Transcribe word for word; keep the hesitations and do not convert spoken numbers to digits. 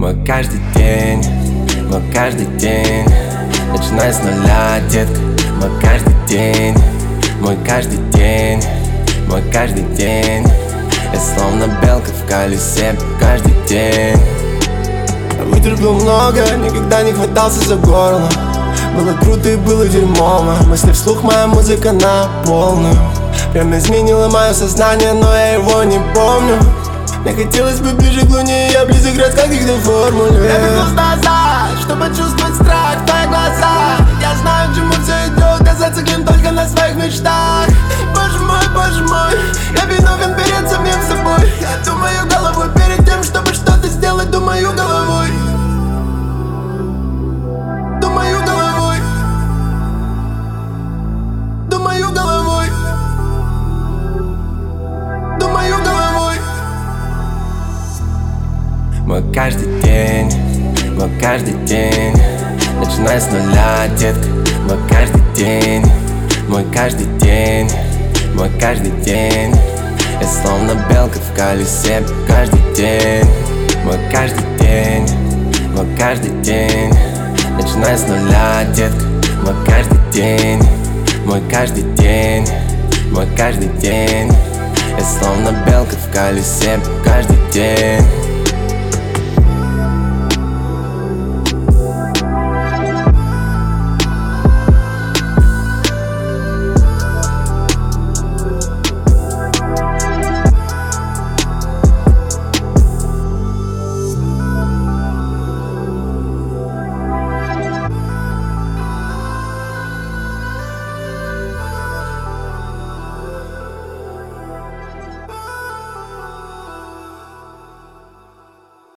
Мой каждый день, мой каждый день, начинай с нуля, детка. Мой каждый день, мой каждый день, мой каждый день. Я словно белка в колесе каждый день. Я вытерпел много, никогда не хватался за горло. Было круто и было дерьмово. Мысли вслух, моя музыка на полную. Прям изменила мое сознание, но я его не помню. Мне хотелось бы ближе к луне, я близок раз как их до формуле. Я вернулся назад, чтобы чувствовать страх в твоих глазах. Я знаю, к чему все идет, я зациклен только на своих мечтах. Боже мой, боже мой, я виновен перед самим собой. Я думаю головой перед тем, чтобы что-то сделать, думаю головой. Думаю головой. Думаю головой. Думаю головой. Мой каждый день, мой каждый день, начинай с нуля, детка. Мой каждый день, мой каждый день, мой каждый день. Я словно белка в колесе каждый день. Мой каждый день, мой каждый день, начинай с нуля, детка. Мой каждый день, мой каждый день, мой каждый день. Я словно белка в колесе каждый день.